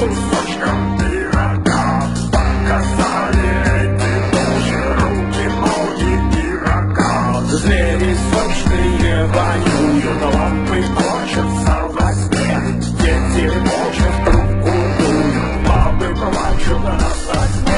кусочком пирога. Показали эти уши, руки, ноги и рога. Звери сочные воюют, лапы хочется во сне. Дети молча в трубку дуют, бабы плачут на сосне.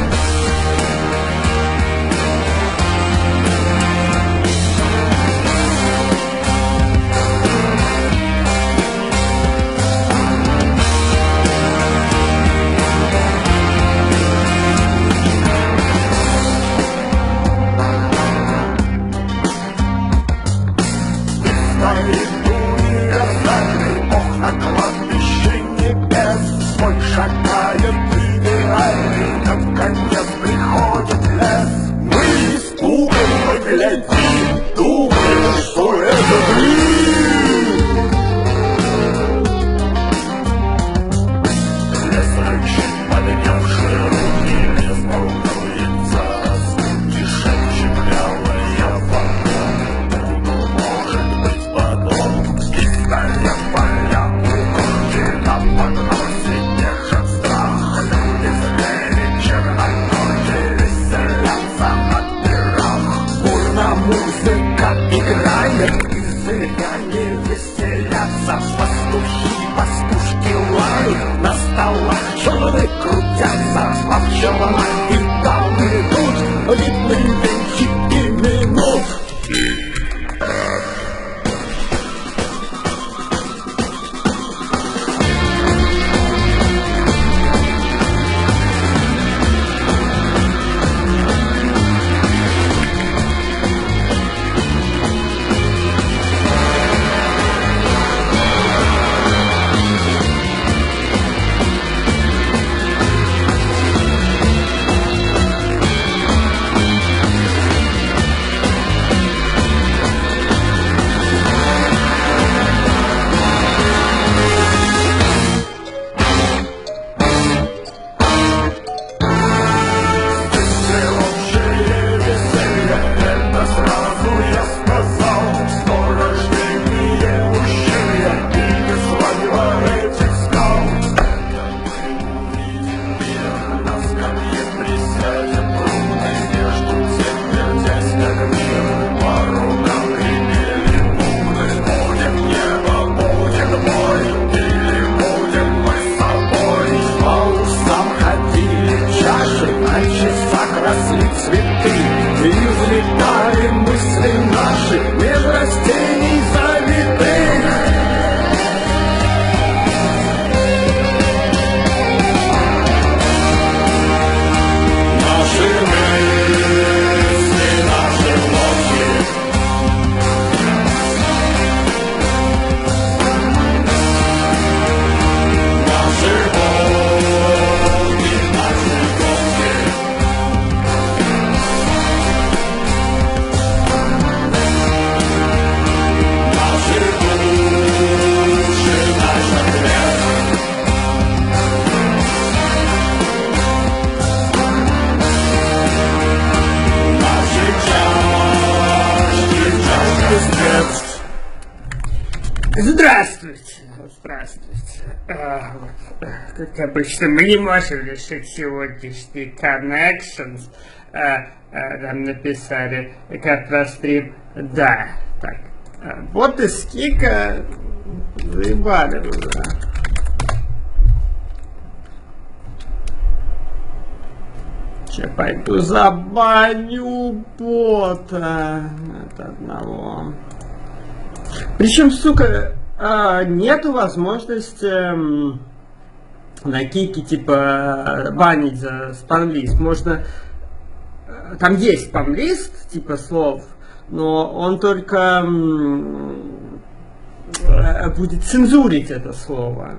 Шагает идеальный, наконец приходит лес. Мы испуганно глядим, думаем, что это гриб. Лес рычит, поднявший руки, лес волнуется, раскрути, шепчет вялая вода. Буду, может быть, потом, история поля укрути на подносе. Музыка играет, и зыряне веселятся. Пастухи, пастушки лают, на столах челны крутятся. А пчела и там идут, видны венчи и минут. Здравствуйте, здравствуйте. Как обычно, мы не можем решить сегодняшний connections. Нам написали как раз стрим. Да, так. Вот и скика заебали уже. Че, пойду забаню бота от одного. Причем, сука, нету возможности на кике, типа, банить за спамлист. Можно... Там есть спамлист, типа, слов, но он только будет цензурить это слово.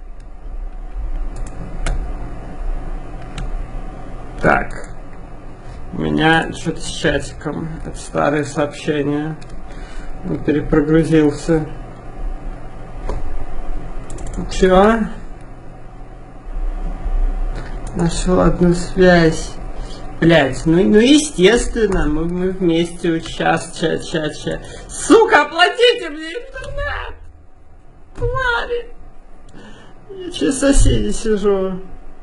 Так. У меня что-то с чатиком. Это старые сообщения. Он перепрогрузился. Чё? Нашел одну связь. Блять, ну естественно, мы вместе вот сейчас, Сука, оплатите мне интернет! Твари! Я через соседей сижу.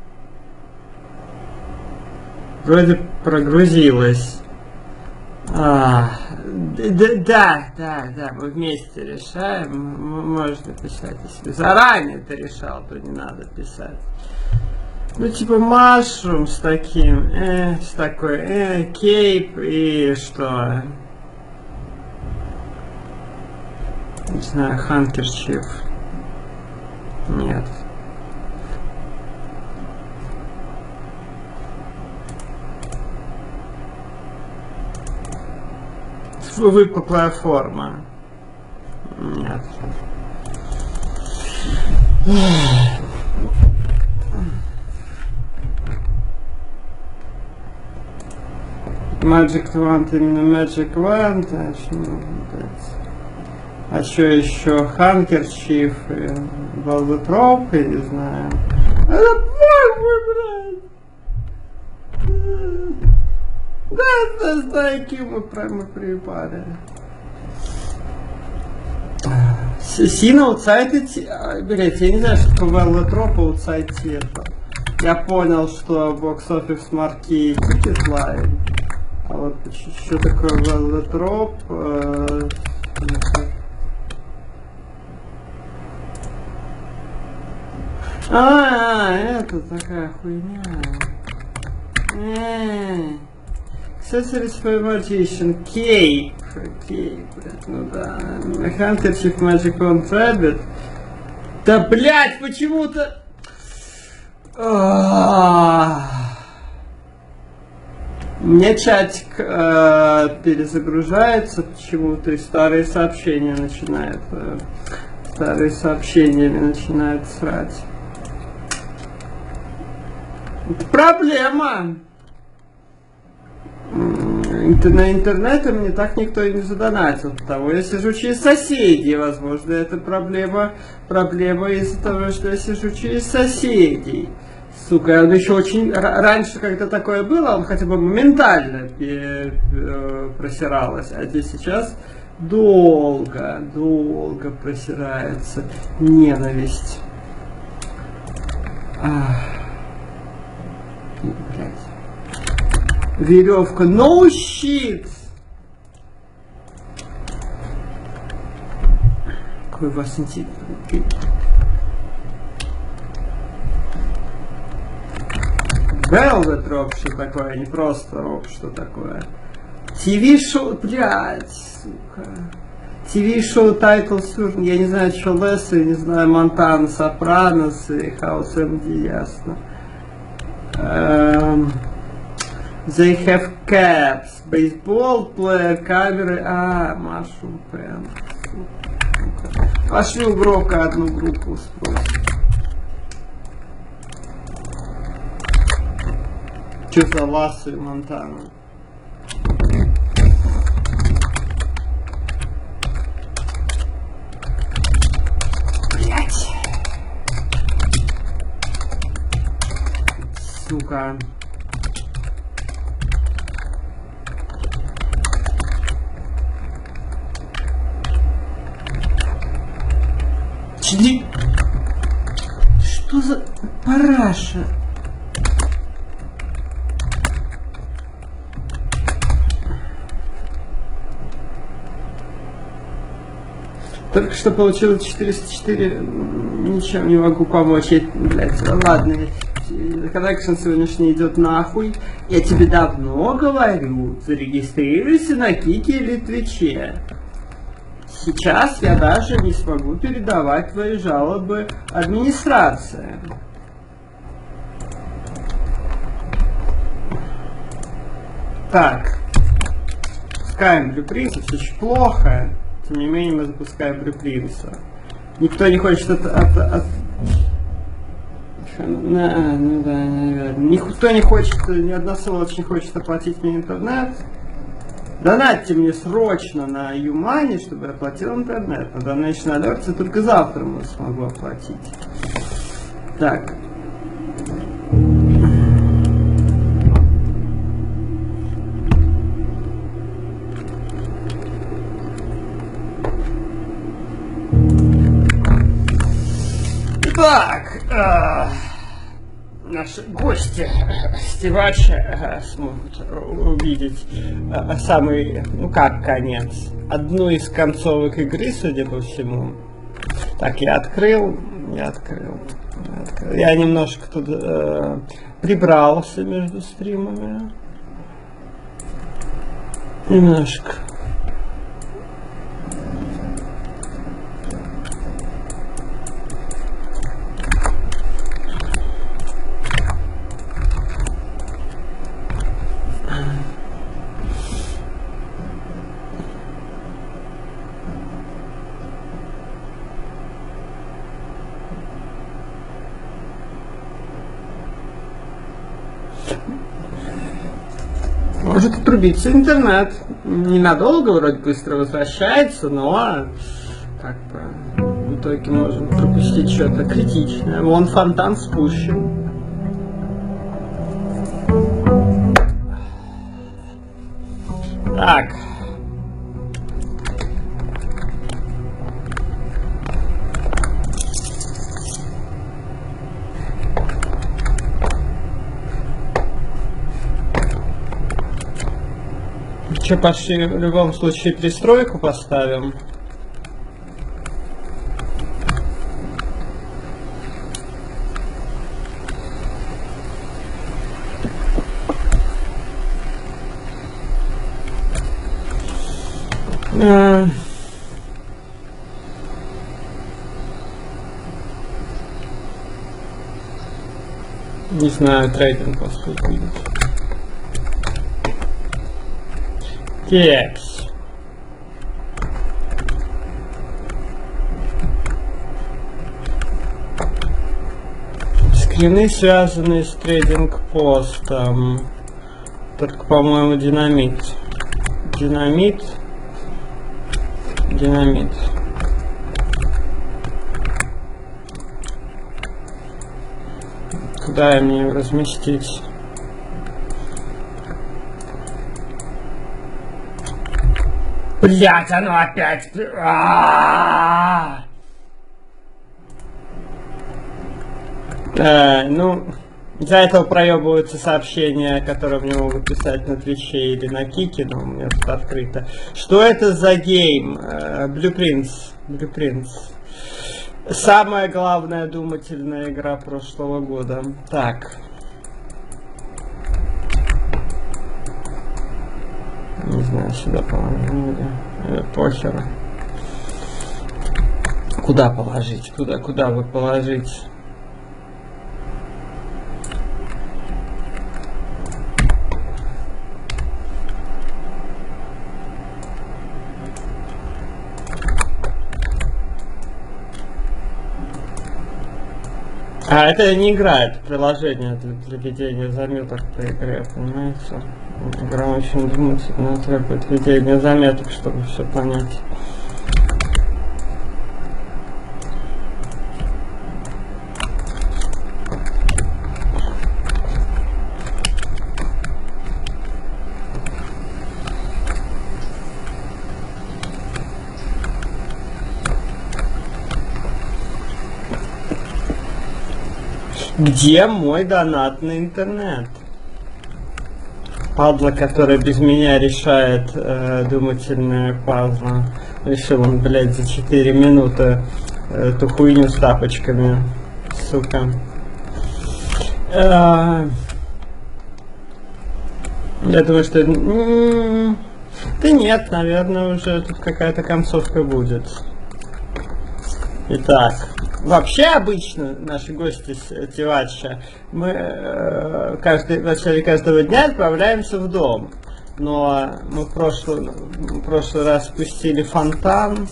Вроде прогрузилось. Да, мы вместе решаем. Можно писать, если заранее ты решал, то не надо писать. Ну, типа Mushroom с таким, с такой, кейп и что? Не знаю, Handkerchief. Нет. Выпуклая форма. Нет. Magic Wand, именно Magic Wand, а что еще? Handkerchief, Velvetrope, я не знаю. Это мой брат! Да, знаки мы прямо припали. Сина аутсайд, блять, я не знаю, что такое Velvetrope аутсайд типа. Я понял, что Box Office марки Ticket Line. А вот что такое Velvetrope? Это такая хуйня. Accessories for Magician. Cape, блядь, ну да. Handkerchief, Magic Wand, Rabbit. Да, блядь, почему-то... Мне чатик перезагружается почему-то, и старые сообщения начинают срать. Это проблема. На интернете мне так никто и не задонатил. Потому я сижу через соседей. Возможно, это проблема из-за того, что я сижу через соседей. Сука, он еще очень... Раньше, когда такое было, он хотя бы моментально просиралось. А здесь сейчас долго просирается ненависть. Блядь. Веревка. No shit! Какой у вас интересный. Velvetrope, что такое, не просто рок, что такое. ТВ-шоу, блядь, сука. ТВ-шоу Title Surgeon, я не знаю, что Лесли, не знаю, Монтана, Сопранос и House MD, ясно. They have caps, baseball player, камеры, Mushroom Pen. Пошли у Грока одну группу спросим. Что за Лассо и Монтана? Блять! Сука. Что за параша? Только что получилось 404, ничем не могу помочь. Блять, ладно, Connection сегодняшний идет нахуй. Я тебе давно говорю, зарегистрируйся на Кике или Твиче. Сейчас я даже не смогу передавать твои жалобы администрации. Так. Пускаем Блюпринса, все очень плохо. Тем не менее мы запускаем Блюпринса. Никто не хочет ну да, наверное. Никто не хочет, ни одна сволочь не хочет оплатить мне интернет. Донатьте мне срочно на Юмани, чтобы я оплатил интернет. На Donation Alerts я только завтра смогу оплатить. Так. Так, наши гости Стивача смогут увидеть самый, ну как конец, одну из концовок игры, судя по всему. Так, я открыл. Я немножко тут прибрался между стримами. Немножко. Может отрубиться интернет. Ненадолго, вроде быстро возвращается, но как бы в итоге можем пропустить что-то критичное. Вон фонтан спущен. Так. Че, пошли в любом случае пристройку поставим. Не знаю, трейдинг вас будет. Текст. Скрины, связанные с трейдинг-постом. Только, по-моему, динамит. Динамит. Куда мне его разместить? Блять, оно опять... Ну, из-за этого проебываются сообщения, которые мне могут писать на Твиче или на Кике, но у меня тут открыто. Что это за гейм? Blueprints. Самая главная думательная игра прошлого года. Так. Не знаю, сюда положить. Похер. Куда положить? Куда бы положить? А это не игра, это приложение для ведения заметок по игре, понимаете? Игра очень думательная, требует ведения заметок, чтобы все понять. Где мой донатный интернет? Падла, которая без меня решает думательные пазлы. Решил он, блядь, за 4 минуты эту хуйню с тапочками. Сука. Я думаю, что... Да нет, наверное, уже тут какая-то концовка будет. Итак. Вообще обычно наши гости с Тивача, мы в начале каждого дня отправляемся в дом. Но мы в прошлый раз спустили фонтан.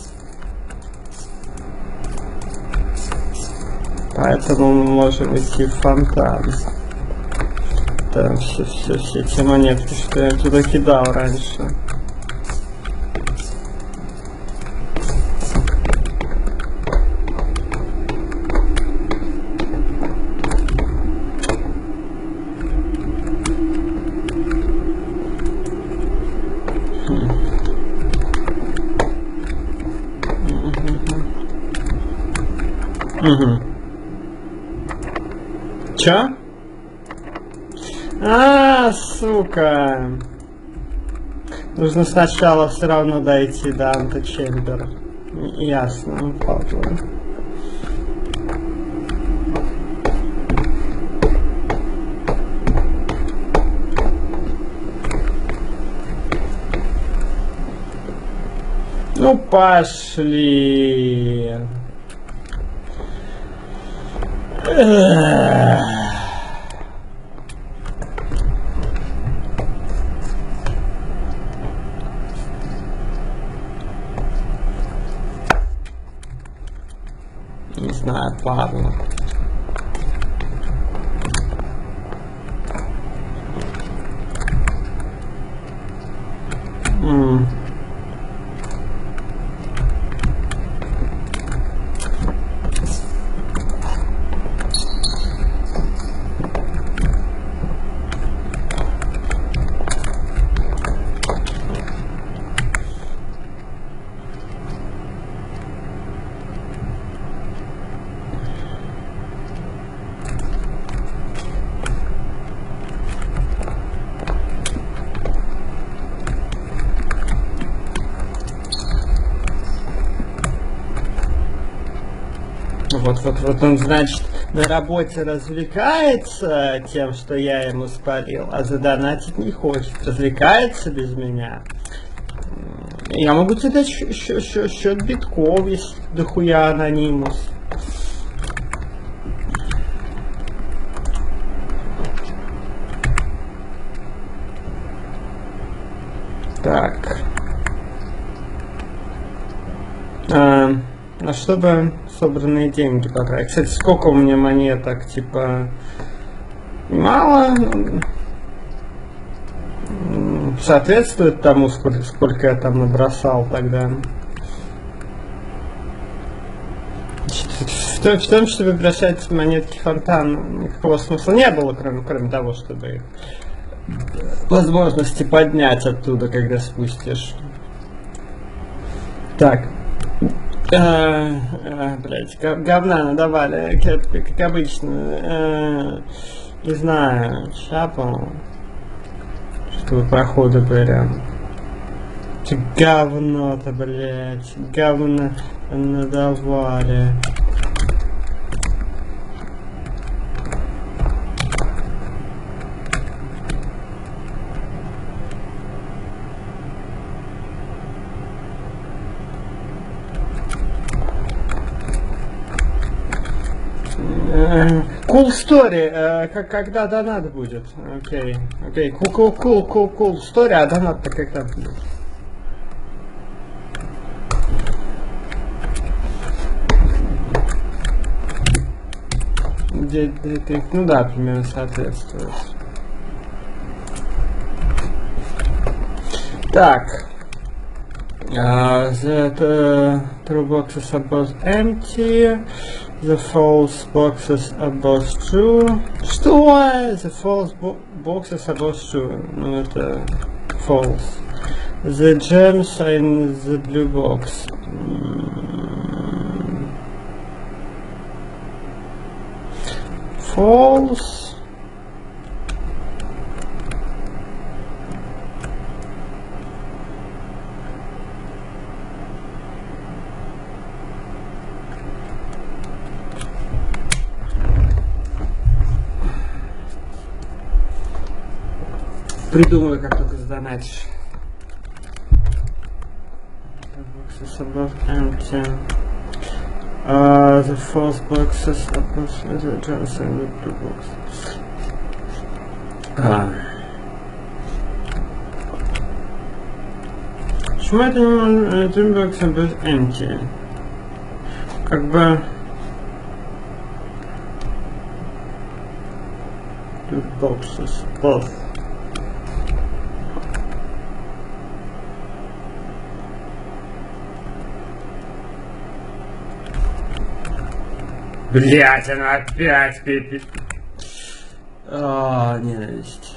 Поэтому мы можем идти в фонтан. Там все эти монетки, что я туда кидал раньше. Чё? А, сука. Нужно сначала все равно дойти до античембера. Ясно, падла. Ну, пошли. Не знаю, падла. Вот он, значит, на работе развлекается тем, что я ему спалил, а задонатить не хочет. Развлекается без меня. Я могу тебе дать счет битков, если дохуя анонимус. Так. А чтобы собранные деньги потратить. Кстати, сколько у меня монеток, типа, мало, соответствует тому, сколько я там набросал тогда. В том, чтобы бросать монетки в фонтан, никакого смысла не было, кроме того, чтобы их возможности поднять оттуда, когда спустишь. Так. Блять, говна надавали, как обычно. Не знаю, шапал. Чтобы проходы были. Говно-то, блять, говно надавали. Cool story, когда донат будет? Окей. Cool story, а донат-то когда будет? Ну да, примерно соответствует. Так. The true boxes are both empty. The false boxes are both true. Что? The false boxes are both true. Ну это false. The gems are in the blue box. False. Придумаю, как только задонатишь. The false boxes are both the gems in the blue box. Почему это не dream box are both empty? Как бы two boxes both. Блять, она опять пипит. Ненависть.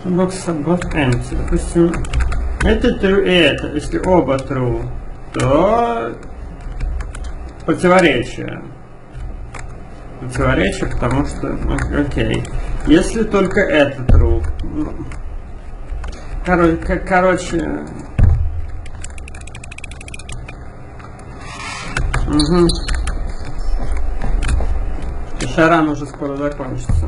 Box empty. Допустим, это true и это. Если оба true, то противоречие. Противоречие, потому что... Окей. Если только это true. Короче... Угу. Шаран уже скоро закончится.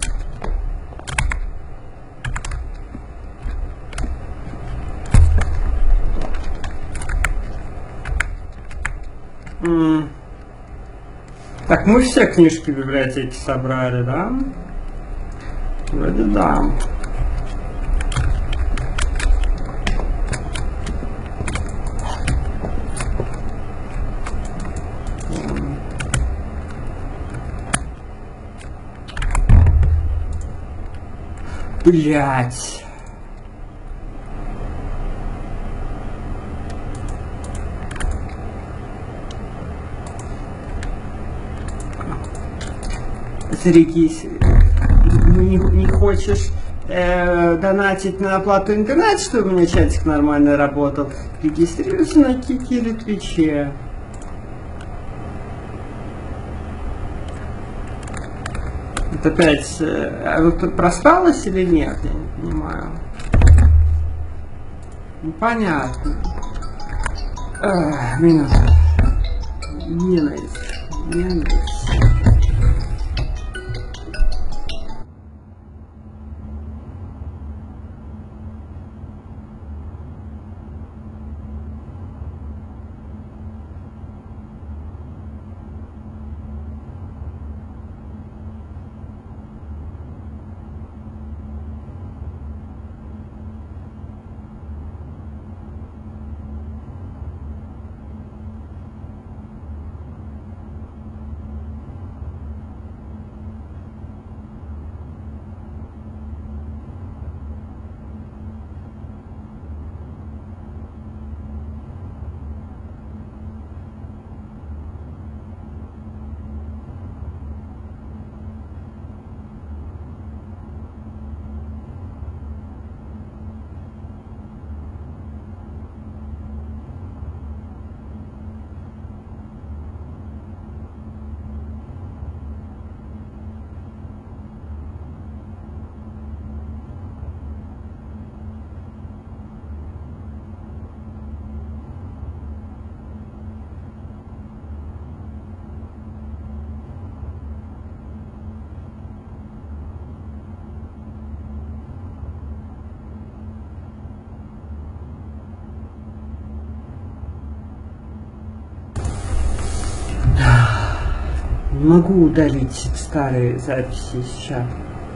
Так, мы все книжки в библиотеке собрали, да? Вроде да. Блять. Не хочешь донатить на оплату интернета, чтобы у меня чатик нормально работал? Регистрируйся на Кике или Твиче. Это опять... вот проспалось или нет? Я не понимаю. Непонятно. Минута. Ненависть. Не могу удалить старые записи из чата.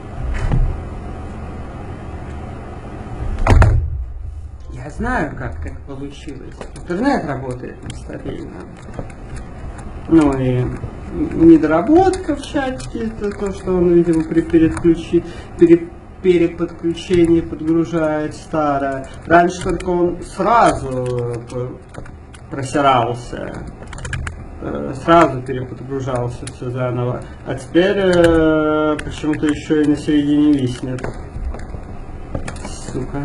Я знаю, как получилось. Интернет работает нестабильно. Ну и недоработка в чатике, это то, что он, видимо, при переподключении подгружает старое. Раньше только он сразу просирался. Сразу переподгружался все заново, а теперь почему-то еще и на середине виснет. Сука.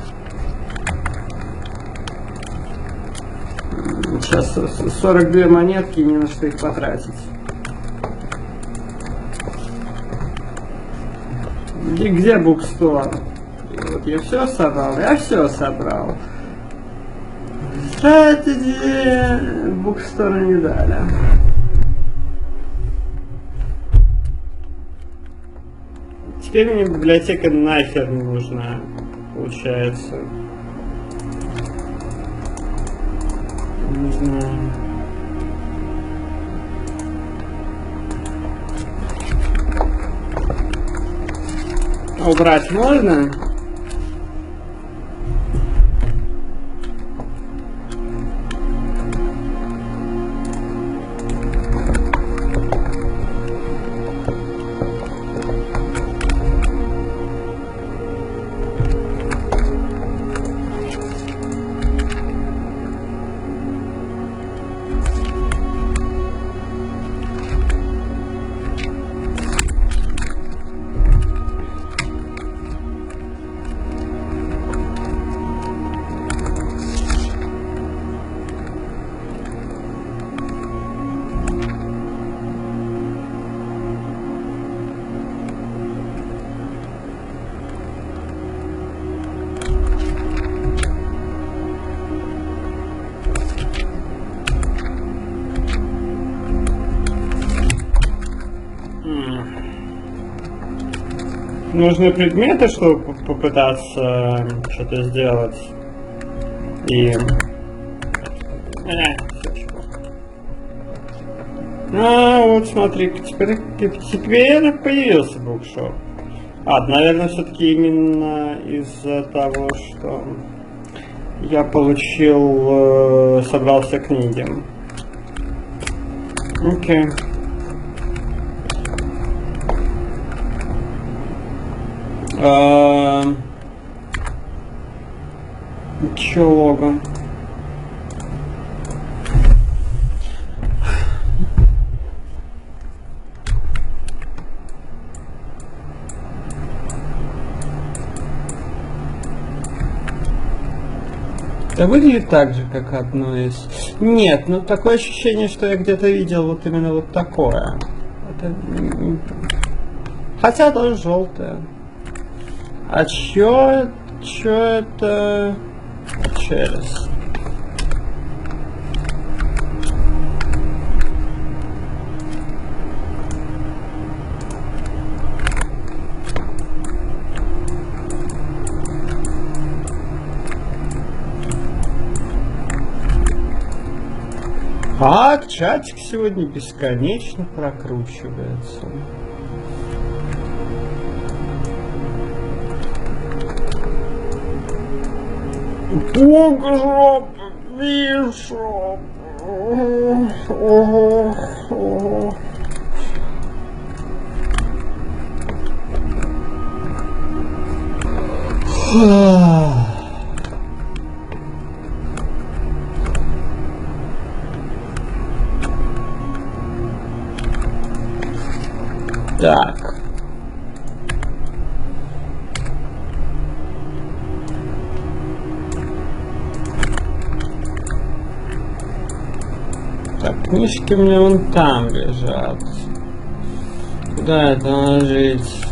Сейчас 42 монетки, не на что их потратить. Где букстор? Вот я все собрал. Strategy букстора не дали. Теперь мне библиотека нахер не нужна, получается. Не знаю. Убрать можно? нужны предметы, чтобы попытаться что-то сделать. И... вот смотри, теперь появился букшоп. Наверное, все-таки именно из-за того, что я собрал все книги. Окей. Чё лого? Это выглядит так же, как одно из... Нет, ну такое ощущение, что я где-то видел вот именно вот такое. Это... Хотя тоже желтое. А чё это? Через. Чатик сегодня бесконечно прокручивается. Бог, Миша. Так. Так, книжки у меня вон там лежат. Куда это ложить?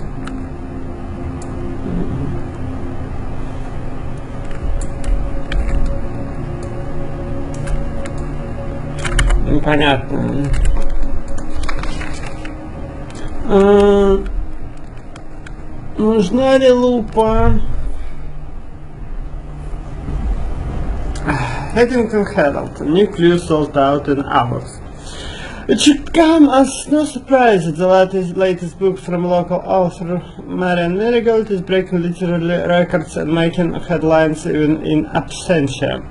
Непонятно. Нужна ли лупа? Eddington Herald, new clue sold out in hours. It should come as no surprise that the latest book from local author Marian Marigold is breaking literary records and making headlines even in absentia.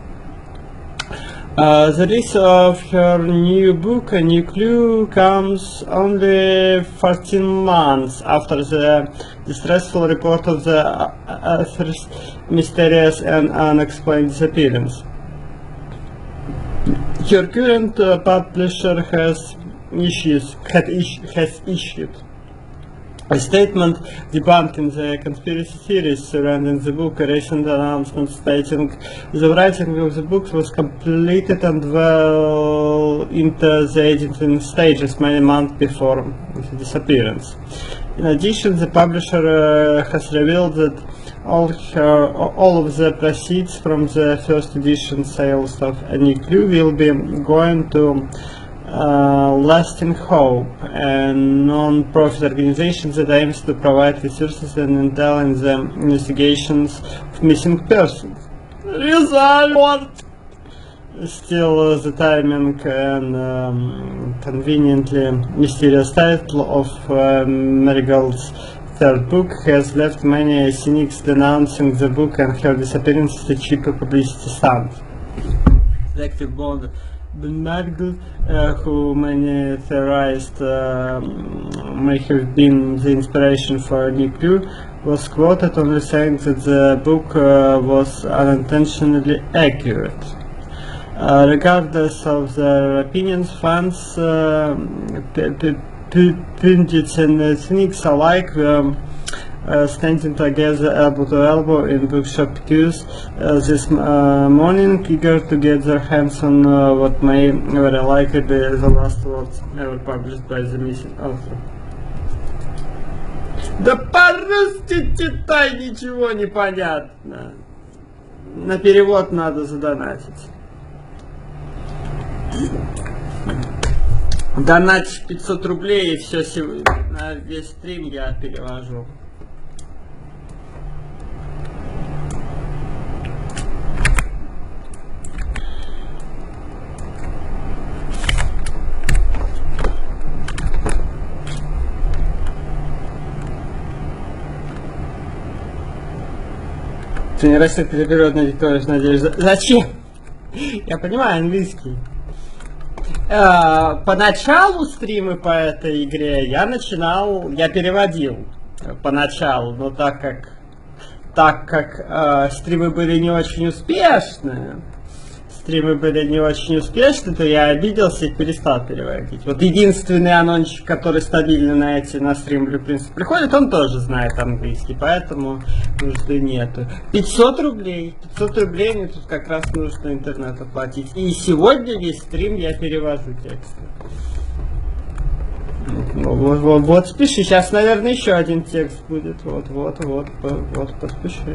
The release of her new book, A New Clue, comes only 14 months after the distressful report of the author's mysterious and unexplained disappearance. Her current publisher has issued a statement debunking the conspiracy theories surrounding the book. A recent announcement stating the writing of the book was completed and well into the editing stages many months before the disappearance. In addition, the publisher has revealed that all of the proceeds from the first edition sales of A New Clue will be going to Lasting Hope, a non-profit organization that aims to provide resources and intel in the investigations of missing persons. Result! Still, the timing and conveniently mysterious title of Marigold's third book has left many cynics denouncing the book and her disappearance as a cheap publicity stunt. Detective Bond Marigold, who many theorized may have been the inspiration for A New Clue, was quoted only saying that the book was unintentionally accurate. Regardless of their opinions, fans, pundits and cynics alike standing together elbow to elbow in bookshop queues this morning, eager to get their hands on what may very likely be the last words ever published by the missing author. Да по-русски читай, ничего не понятно. На перевод надо задонатить. Донатишь 500 рублей и все, на весь стрим я перевожу. Ты не растет природно диктуешь, надеюсь. Зачем? Я понимаю английский. Поначалу стримы по этой игре я переводил поначалу, но так как стримы были не очень успешные, то я обиделся и перестал переводить. Вот единственный анончик, который стабильно на стрим Blueprints приходит, он тоже знает английский, поэтому нужды нету. 500 рублей, мне тут как раз нужно интернет оплатить. И сегодня весь стрим я перевожу тексты. Вот спеши, сейчас, наверное, еще один текст будет. Вот, поспеши.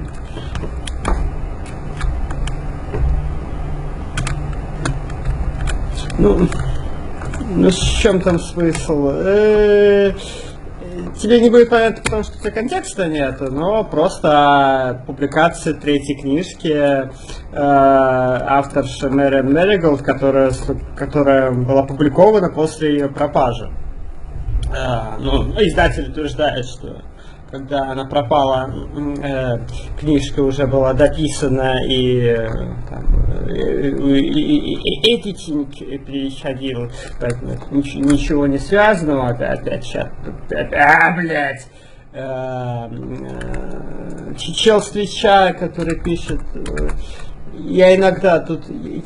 Ну, в чем там смысл? Тебе не будет понятно, потому что у тебя контекста нету, но просто публикация третьей книжки авторши Мэрин Мэриголд, которая была опубликована после ее пропажи. Издатель утверждает, что когда она пропала, книжка уже была дописана и эдитинг переходил, поэтому ничего не связанного. Опять сейчас, блядь. Чел встречаю, который пишет. Я иногда тут,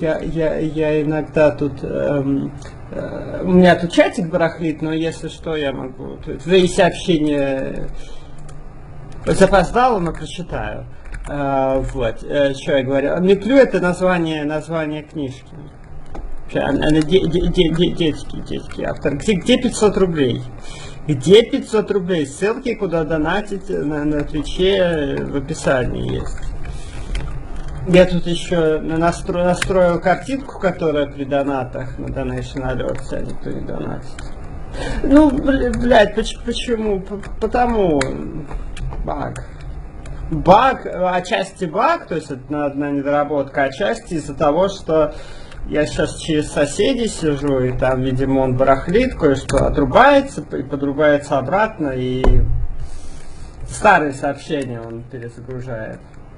у меня тут чатик барахлит, но если что, я могу. Твои сообщения запоздало, но прочитаю. Что я говорю? Метлю — это название книжки. Она детский автор. Где 500 рублей? Где 500 рублей? Ссылки, куда донатить на Твиче в описании есть. Я тут еще настроил картинку, которая при донатах на Donation Alerts, а никто не донатит. Ну, блядь, почему? Потому баг, отчасти баг, то есть это одна недоработка, отчасти из-за того, что я сейчас через соседей сижу, и там, видимо, он барахлит, кое-что отрубается и подрубается обратно, и старые сообщения он перезагружает.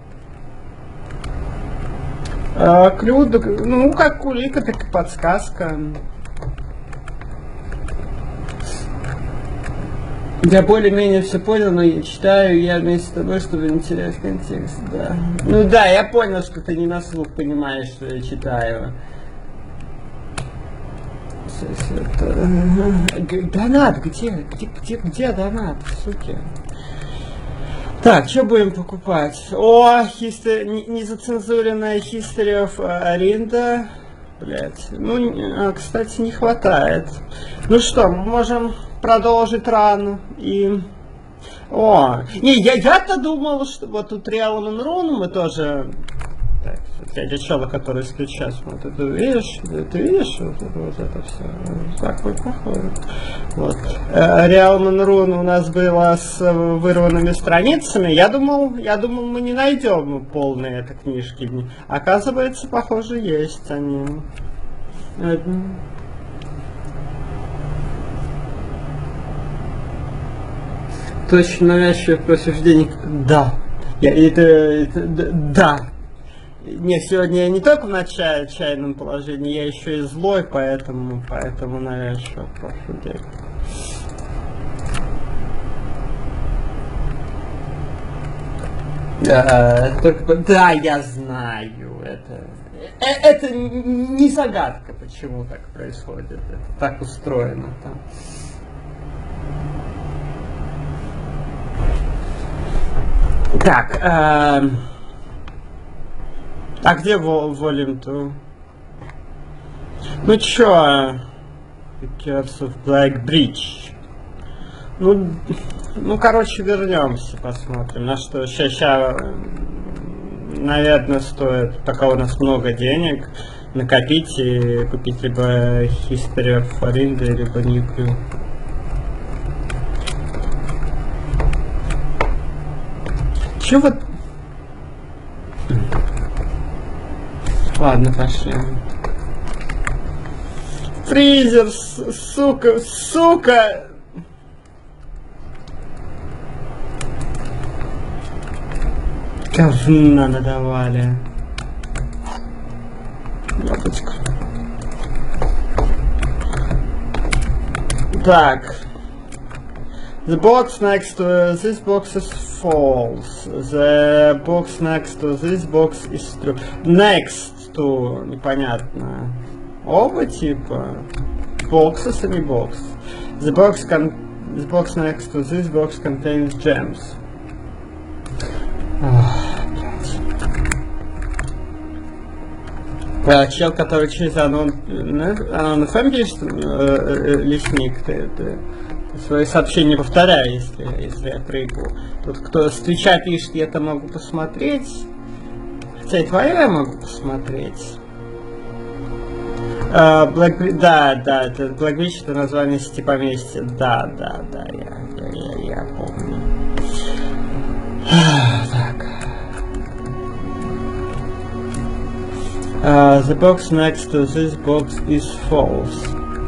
Клюд, ну, как кулика, так и подсказка. Я более-менее все понял, но я читаю, я вместе с тобой, чтобы не терять контекст, да. Ну да, я понял, что ты не на слух понимаешь, что я читаю. Донат, где донат, суки? Так, что будем покупать? Незацензуренная History of Arinda. Блять, ну, кстати, не хватает. Ну что, мы можем продолжить ран и... Я-то думал, что вот тут Realm Rune мы тоже... Так, дядя Чела, который сейчас смотрит, ты видишь вот это все, так вот проходит. Вот. Realm Rune у нас было с вырванными страницами. Я думал, мы не найдем полные это книжки. Оказывается, похоже, есть они. Точно навязчивое просишь денег? Да. Да. Не, сегодня я не только в отчаянном положении, я еще и злой, поэтому навязчиво прошу денег. Да, я знаю, это не загадка, почему так происходит, это так устроено там. Так, а где Volume 2? Ну чё? Curse of Black Bridge. Ну, короче, вернемся, посмотрим. На что сейчас, наверное, стоит, пока у нас много денег, накопить и купить либо History of Arinda, либо New Clue. Чё вот... Ладно, пошли. Фризер, сука! Говна надавали. Яблочко. Так. The box next to this box is false. The box next to this box is true. Next to, непонятно. Оба типа. Boxes, а не box. The box next to this box contains gems. Чел, который через Анон.фм пишет, лесник, ты свои сообщения не повторяй, если я прыгу. Тут кто с Твича пишет, я это могу посмотреть. Хотя и твоё я могу посмотреть. Да, это Blackbeach, это название сети поместья. Да, я помню. Так. The box next to this box is false.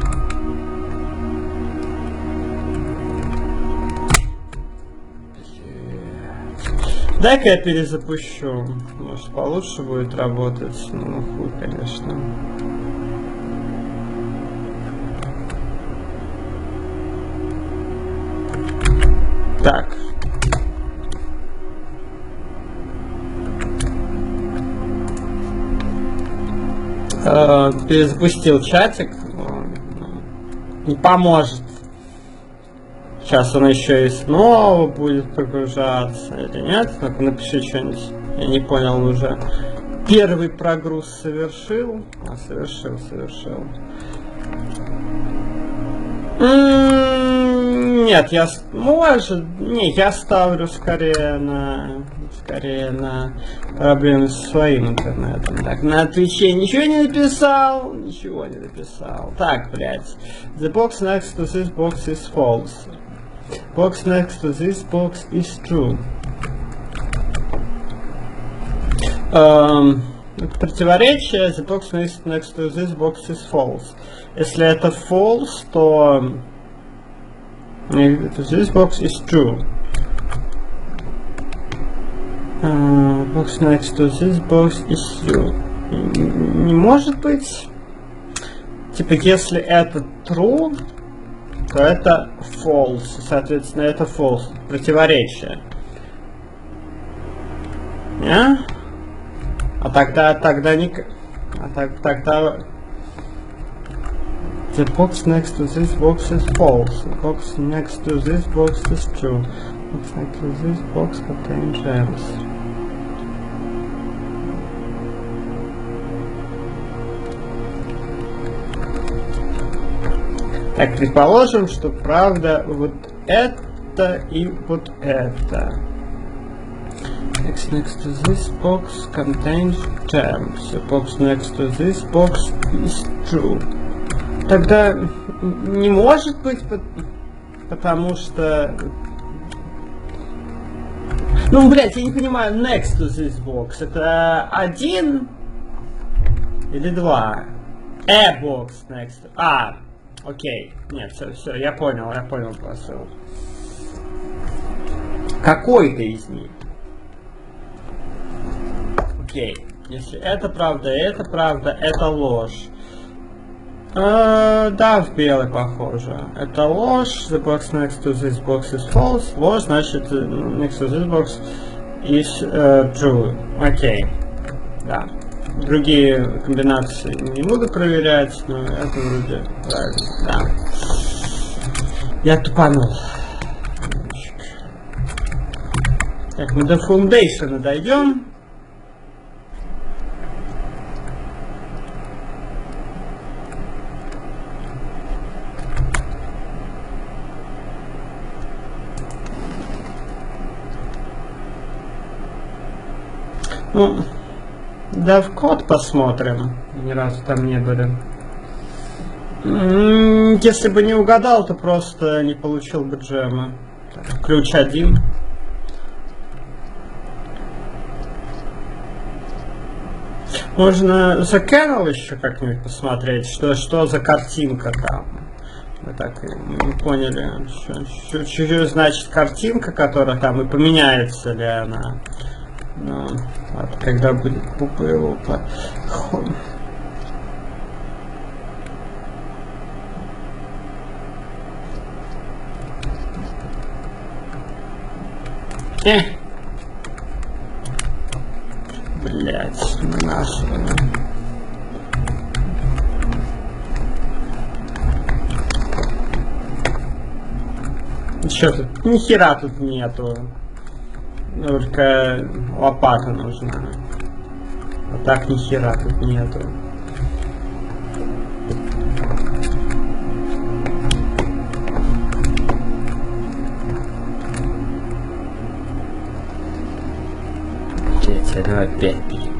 Дай-ка я перезапущу. Может, получше будет работать. Ну, хуй, конечно. Так. Перезапустил чатик. Не поможет. Сейчас он еще и снова будет прогружаться. Или нет? Ну-ка напиши что-нибудь. Я не понял уже. Первый прогруз совершил. Совершил. Нет, я ставлю скорее на проблемы со своим интернетом. Так, на Твиче ничего не написал. Так, блядь. The box next to this box is false. Box next to this box is true. Противоречие. The box next to this box is false. Если это false, то this box is true. Box next to this box is true. Не может быть. Типа, если это true, то это false. Соответственно, это false. Противоречие. Не? А тогда не... тогда... The box next to this box is false. The box next to this box is true. Box next to this box contains gems. Так, предположим, что правда вот это и вот это. Box next to this box contains gems. The box next to this box is true. Тогда не может быть, потому что... Ну, блядь, я не понимаю, next to this box, это один или два? Box next to... окей, нет, все, я понял посыл. Какой-то из них. Окей, если это правда, это ложь. Да, в белый похоже. Это ложь. The box next to this box is false. Ложь, значит, next to this box is true. Окей. Да. Другие комбинации не буду проверять, но это вроде правильно. Да. Я тупанул. Так, мы до Foundation дойдем. Ну, да, в код посмотрим. Ни разу там не были. Если бы не угадал, то просто не получил бы джема. Так, ключ 1. Можно за Kennel еще как-нибудь посмотреть, что за картинка там. Мы так и не поняли, что значит картинка, которая там, и поменяется ли она. Ну, а когда будет буква его подход. Блять, нахрен. Чё тут? Ни хера тут нету. Только лопата нужна. А так ни хера тут нету. Ну опять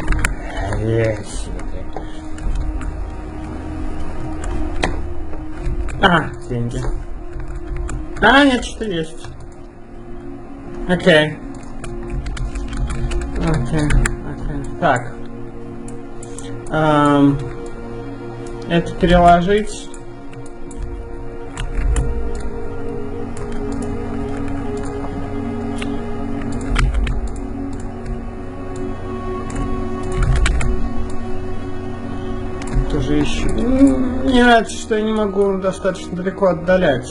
деньги. Нет, что есть. Окей. Так. Это переложить. Тоже еще. Мне нравится, что я не могу достаточно далеко отдалять.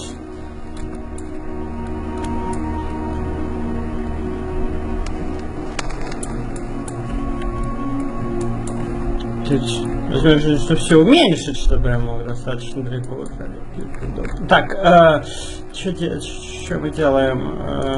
Возможно, что все уменьшить, чтобы я мог достаточно далеко уходить. Так, что мы делаем?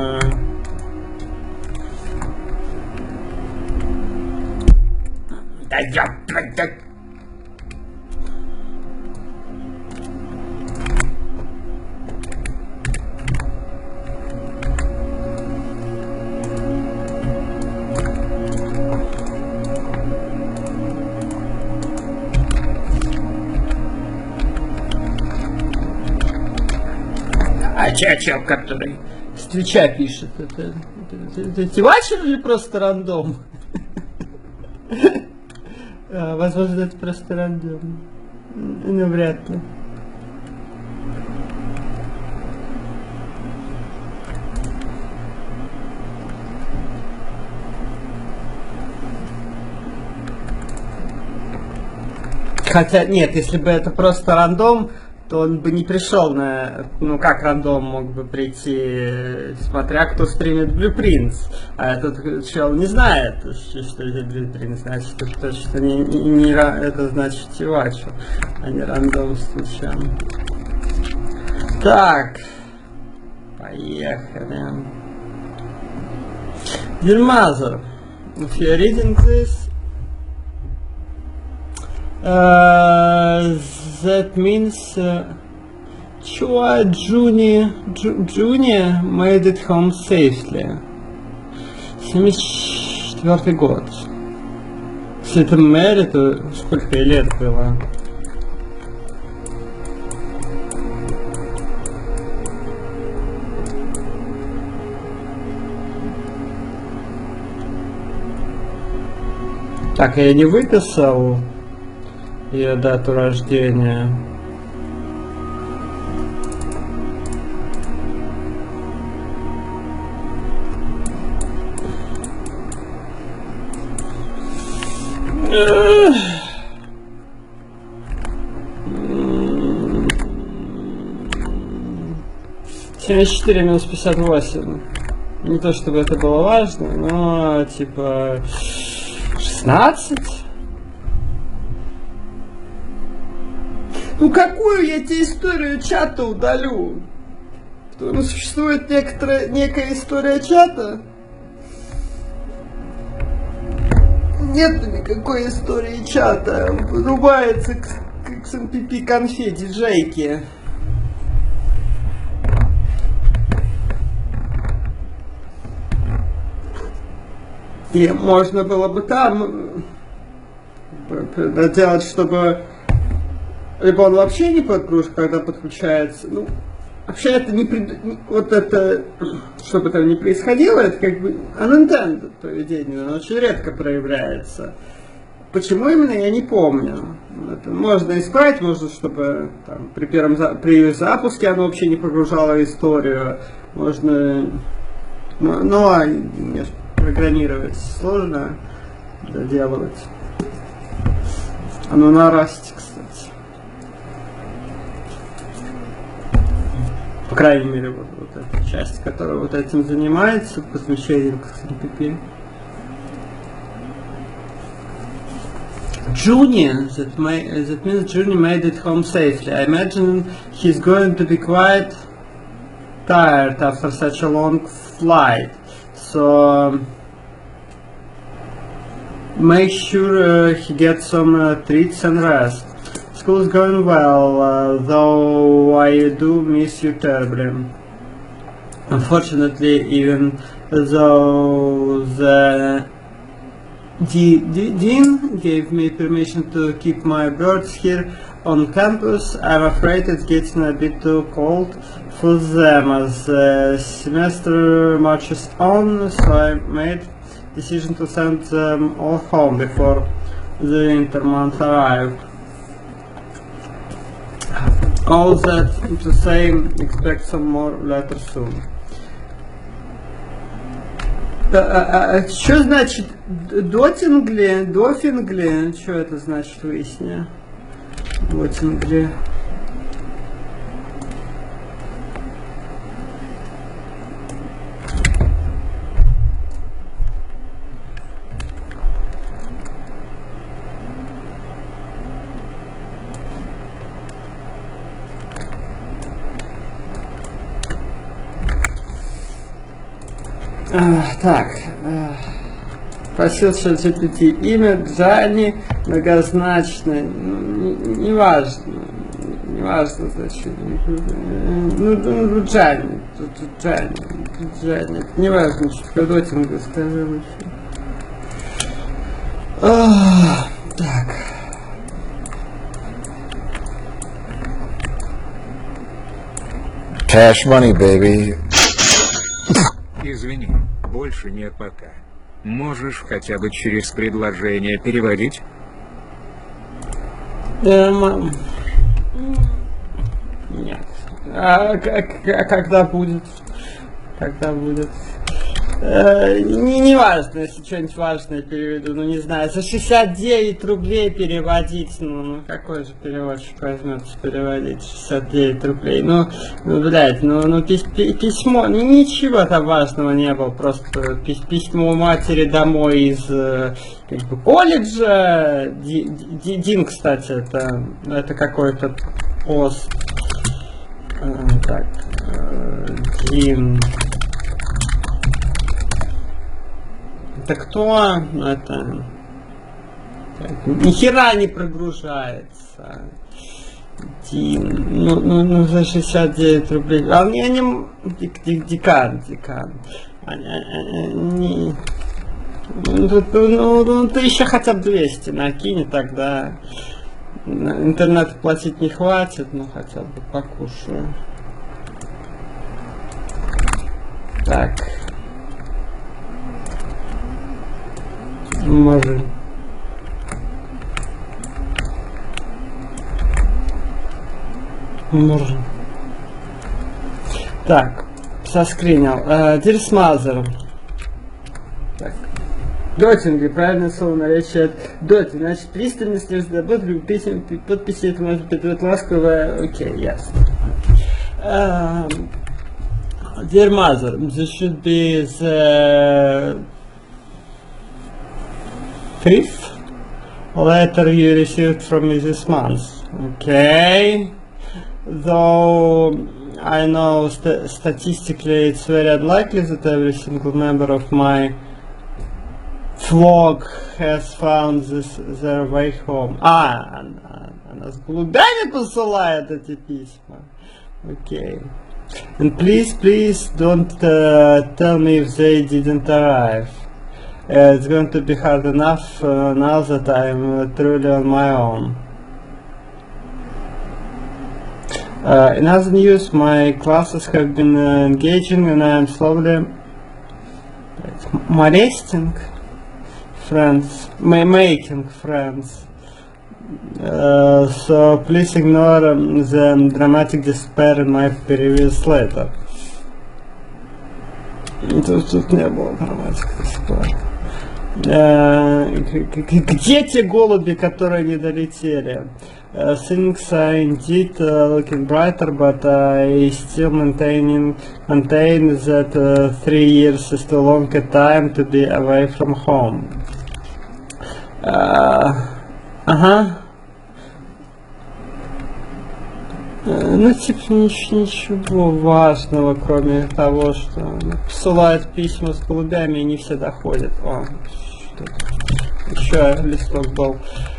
Чел, который с Твича пишет, это тивачер или просто рандом? Возможно, это просто рандом. Ну, вряд ли. Хотя, нет, если бы это просто рандом, то он бы не пришел на... Ну, как рандом мог бы прийти, смотря кто стримит Blueprints. А этот чел не знает, что это Blueprints, значит, это точно не это значит тивачу, а не рандом с Твичем. Так. Поехали. Dear mother, if you're reading this, that means Chua Junior made it home safely. 74-й год. Если это Мэри, то сколько ей лет было? Так, я не выписал ее дату рождения. «74 минус 58». Не то чтобы это было важно, но типа 16. Ну какую я тебе историю чата удалю? Потому что существует некая история чата? Нет никакой истории чата. Врубается к XMPP конфе диджейки. И можно было бы там делать, чтобы либо он вообще не подгружен, когда подключается. Ну, вообще это вот это, что бы там ни происходило, это как бы unintended поведение, оно очень редко проявляется. Почему именно, я не помню. Это можно исправить, можно, чтобы там, при запуске оно вообще не прогружало историю. Можно... Ну, а нет, программировать сложно доделывать. Оно на Rust, кстати. По крайней мере, вот эта часть, которая вот этим занимается, посвящением к XMPP. Juni, that means Juni made it home safely. I imagine he's going to be quite tired after such a long flight. So make sure he gets some treats and rest. School is going well, though I do miss you terribly. Unfortunately, even though the Dean gave me permission to keep my birds here on campus, I'm afraid it's getting a bit too cold for them as the semester marches on, so I made decision to send them all home before the winter months arrive. All that to say, expect some more letters soon. Что значит дотингли, дофингли? Что это значит, выясни? Дотингли. Так, просил ChatGPT имя Джанни многозначное, неважно, значение, ну Джанни, неважно, что дотинга скажи лучше. Так. Cash money, baby. Извини, больше нет пока. Можешь хотя бы через предложение переводить? Нет. А когда будет? Когда будет? Не важно, если что-нибудь важное переведу, ну не знаю, за 69 рублей переводить, ну какой же переводчик возьмется переводить 69 рублей, ну блядь, письмо, ничего там важного не было, просто письмо матери домой из как бы колледжа, Дин, кстати, это какой-то пост, так, Дин. Это кто? Это... Ни хера не прогружается. Ну за 69 рублей. А мне не... Декан. Ты еще хотя бы 200 накинь, тогда интернет платить не хватит, но хотя бы покушаю. Так. Можно. Так, соскринил. Dear Smother. Так. Дотинги, правильное слово наречие. Дотинг, значит, пристальность, подписи, это может быть ласковая. Окей, ясно. Dear Mother, this should be the fifth letter you received from me this month. Okay. Though I know statistically it's very unlikely that every single member of my flock has found their way home. Она с голубями посылает эти письма. Okay. And please don't tell me if they didn't arrive. It's going to be hard enough now that I'm truly on my own. In other news, my classes have been engaging and I am slowly making friends. So please ignore the dramatic despair in my previous letter. Тут не было грамматики до сих пор. Где те голуби, которые не долетели? Things are indeed looking brighter, but I still maintain that 3 years is too long a time to be away from home. Ага. Ну, типа, ничего важного, кроме того, что посылают письма с голубями и не все доходят. О, что-то. Еще листок был.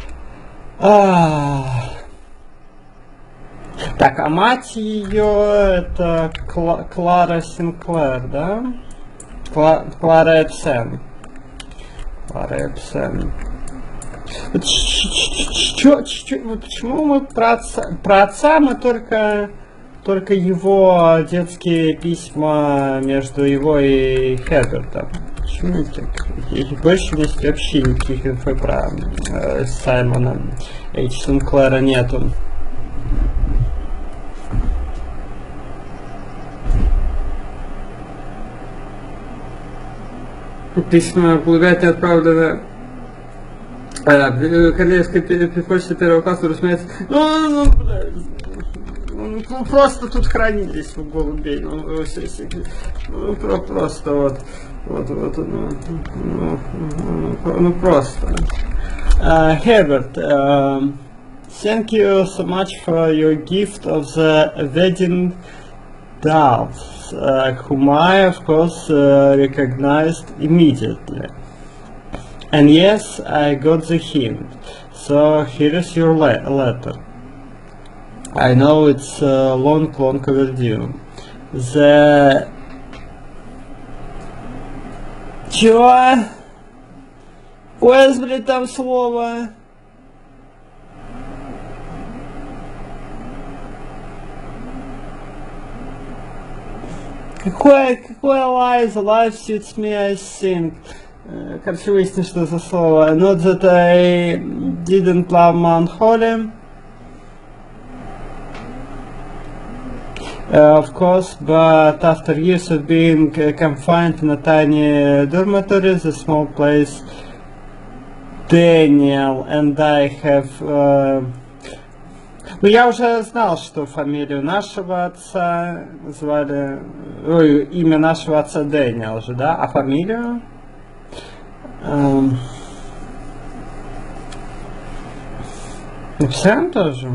Так, а мать ее это Клара Синклер, да? Клара Эпсен. Клара Эпсен. Почему мы про отца мы только его детские письма между его и Хербертом? Почему так? И больше у нас вообще никаких инфо про Саймона H. Синклера нету. Письма голубятня отправлено королевской почте первого класса, разумеется. Ну, просто тут хранились у голубей. Просто вот, просто. Herbert, thank you so much for your gift of the wedding doves, whom I, of course, recognized immediately. And yes, I got the hint. So here is your letter. I know it's long overdue. The... Чего? Какое, блин, там слово? Какое life suits me, I think. Короче, выяснить, что за слово. Not that I didn't love Mount Holly. Of course, but after years of being confined in a tiny dormitory, the small place, Daniel and I have... Ну, я уже знал, что фамилию нашего отца звали... Ой, имя нашего отца Дэниел же, да? А фамилию? Написаем тоже?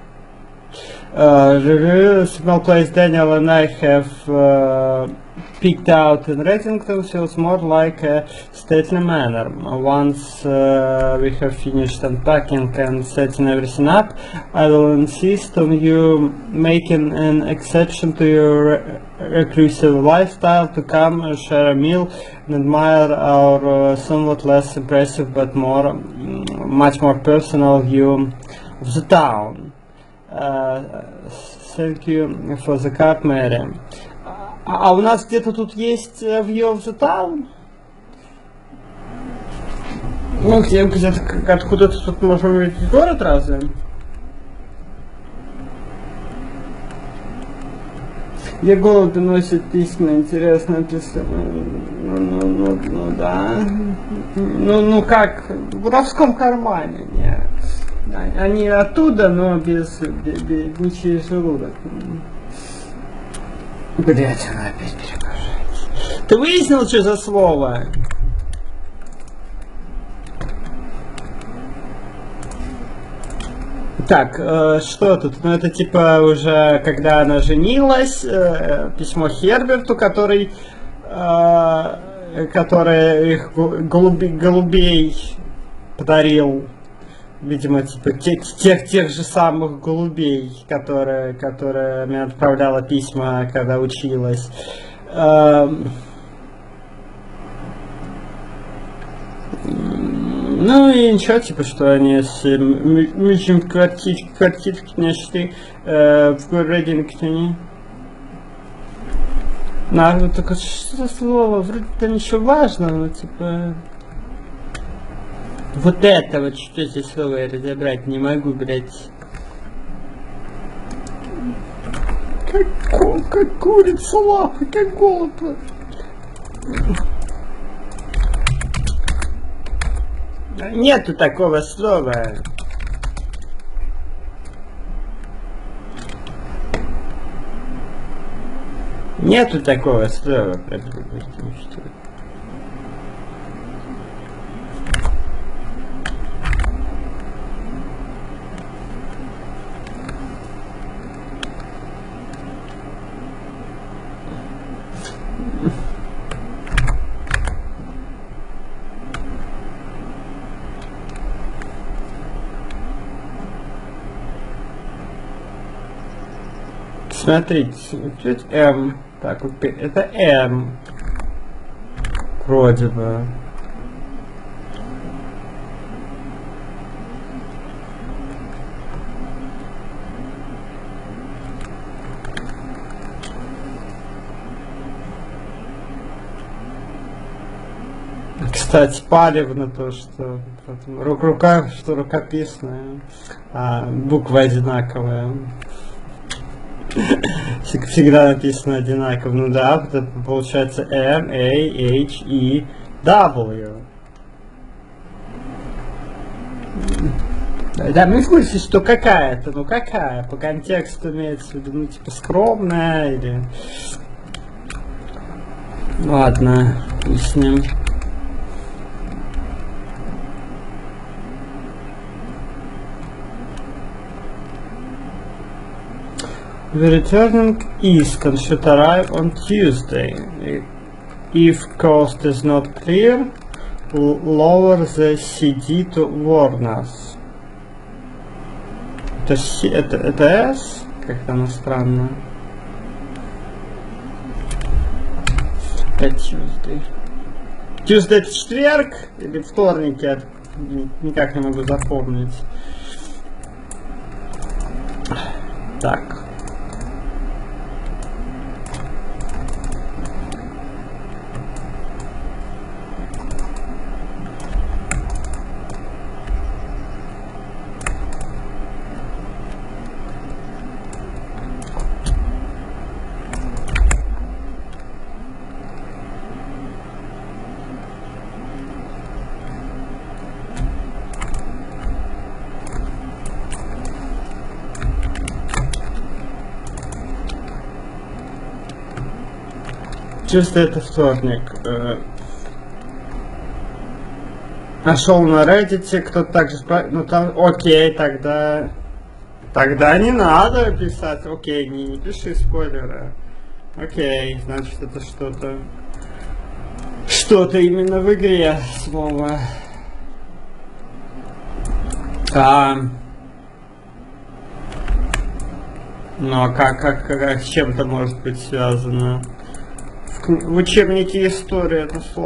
Small place Daniel and I have picked out in Reddington feels more like a stately manner. Once we have finished unpacking and setting everything up, I will insist on you making an exception to your reclusive lifestyle to come share a meal and admire our somewhat less impressive but much more personal view of the town. Thank you for the card, Mary. А у нас где-то тут есть View of the Town? Ну, где-то откуда-то тут можно увидеть город, разве? Где голуби носят письма, интересно, написано. Ну, да. Ну, как? В воровском кармане, нет. Они оттуда, но без не через желудок. Блять, она опять перегружается. Ты выяснил, что за слово? Так, что тут? Ну, это типа уже, когда она женилась, письмо Херберту, который их голубей подарил. Видимо, типа тех же самых голубей, которые мне отправляла письма, когда училась. Ну и ничего, типа, что они с мужем квартирки нашли в Редингтоне. Ну, только что за слово? Вроде там ничего важного, но типа... Вот это вот, что здесь слово я разобрать не могу, блядь. Как курица лапы, как голубь. Нету такого слова. Нету такого слова, допустим, что. Смотрите, тут М. Так, вот это М. Вроде бы. Кстати, палевно то, что рука, что рукописная, а буква одинаковая. Всегда написано одинаково. Ну да, это получается M, A, H, E, W. Да, мы в курсе, что какая-то, ну какая, по контексту имеется в виду, ну типа скромная или... Ладно, объясним. The returning ISCON should arrive on Tuesday. If coast is not clear, lower the CD to warn us. Это S? Как-то оно странно. Опять Tuesday. Tuesday это четверг или вторник? Я никак не могу запомнить. Так. Чисто это вторник. Нашел на Reddit, кто-то также спрашивает, ну там, окей, тогда не надо писать, окей, не пиши спойлеры. Окей, значит это что-то именно в игре слово. Но как с чем-то может быть связано? В учебнике истории это слово